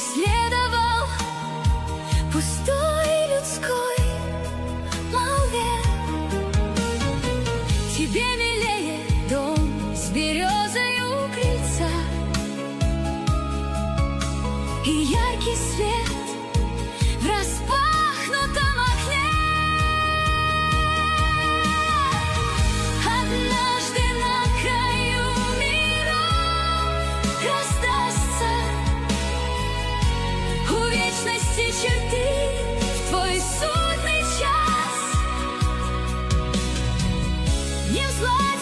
преследовал пустой людской молве. Тебе милее дом с березой у крыльца и яркий свет в распахнутом окне. Однажды на краю миров раздастся у вечности черты в твой судный час. Не взлазь